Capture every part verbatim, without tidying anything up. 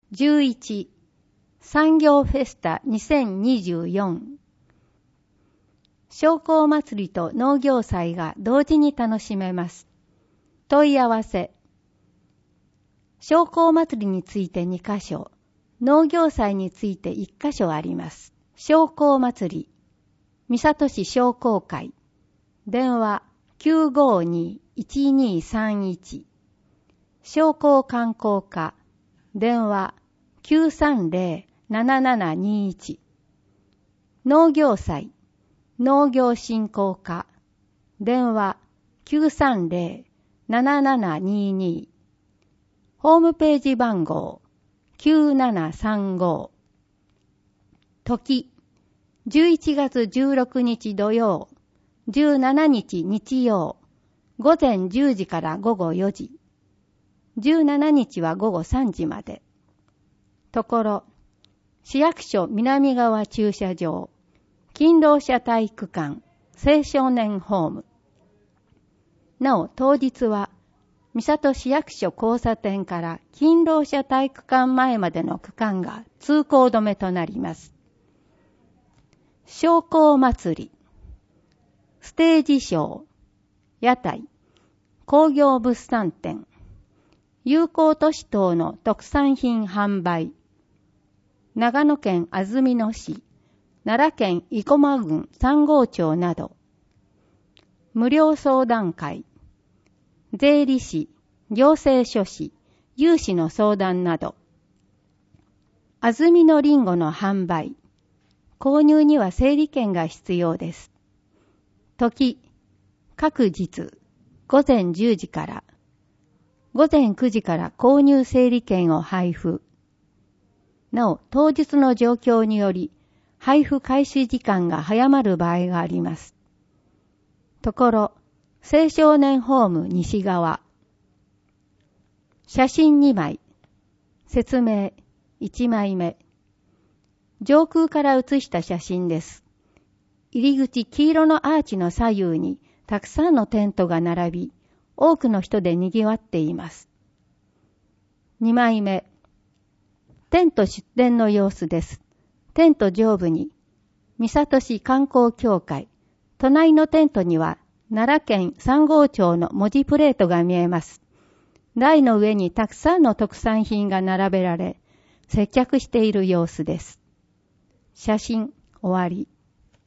じゅういち. 産業フェスタにせんにじゅうよん。商工祭りと農業祭が同時に楽しめます。問い合わせ。商工祭りについてにかしょ、農業祭についていっかしょあります。商工祭り、三郷市商工会、電話 きゅうごに いちにさんいち。商工観光課、電話 きゅうさんぜろ ななななにいち。農業祭、農業振興課、電話 きゅうさんぜろ ななななにに。ホームページ番号 きゅうななさんご。時、じゅういちがつじゅうろくにち土曜、じゅうしちにち日曜、午前じゅうじから午後よじ。じゅうしちにちは午後さんじまで。ところ、市役所南側駐車場、勤労者体育館、青少年ホーム。なお、当日は、三郷市役所交差点から勤労者体育館前までの区間が通行止めとなります。商工祭り、ステージショー、屋台、工業物産展、友好都市等の特産品販売、長野県安曇野市、奈良県生駒郡三郷町など、無料相談会、税理士、行政書士、融資の相談など、安曇野りんごの販売、購入には整理券が必要です。時、各日、午前じゅうじから、午前くじから購入整理券を配布。なお、当日の状況により、配布開始時間が早まる場合があります。ところ、青少年ホーム西側。写真にまい。説明いちまいめ。上空から写した写真です。入り口黄色のアーチの左右にたくさんのテントが並び、多くの人で賑わっています。にまいめ。テント出店の様子です。テント上部に、三郷市観光協会、隣のテントには奈良県三郷町の文字プレートが見えます。台の上にたくさんの特産品が並べられ、接客している様子です。写真終わり。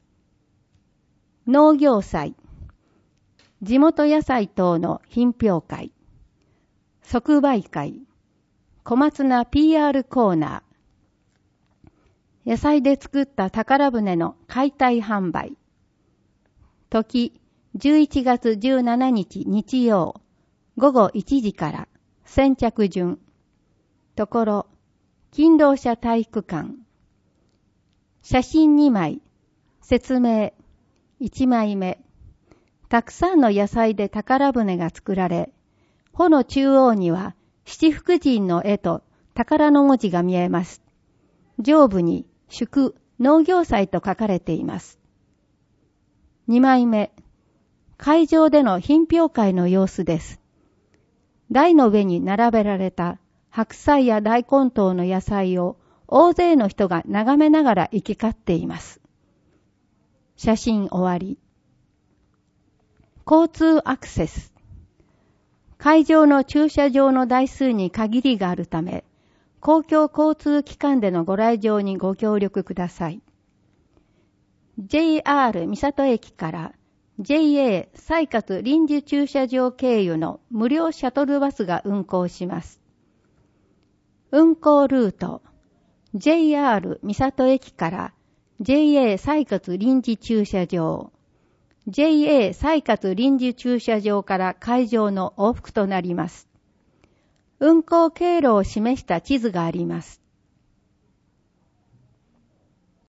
農業祭、地元野菜等の品評会、即売会、小松菜 ピーアール コーナー、野菜で作った宝船の解体販売。時、じゅういちがつじゅうしちにち日曜、午後いちじから先着順。ところ、勤労者体育館。写真にまい。説明いちまいめ。たくさんの野菜で宝船が作られ、帆の中央には七福神の絵と宝の文字が見えます。上部に祝農業祭と書かれています。にまいめ。会場での品評会の様子です。台の上に並べられた白菜や大根等の野菜を大勢の人が眺めながら行き交っています。写真終わり。交通アクセス。会場の駐車場の台数に限りがあるため、公共交通機関でのご来場にご協力ください。ジェイアール 三郷駅から ジェイエー 西葛臨時駐車場経由の無料シャトルバスが運行します。運行ルート ジェイアール 三郷駅から ジェイエー 西葛臨時駐車場、ジェイエー 西葛臨時駐車場から会場の往復となります。運行経路を示した地図があります。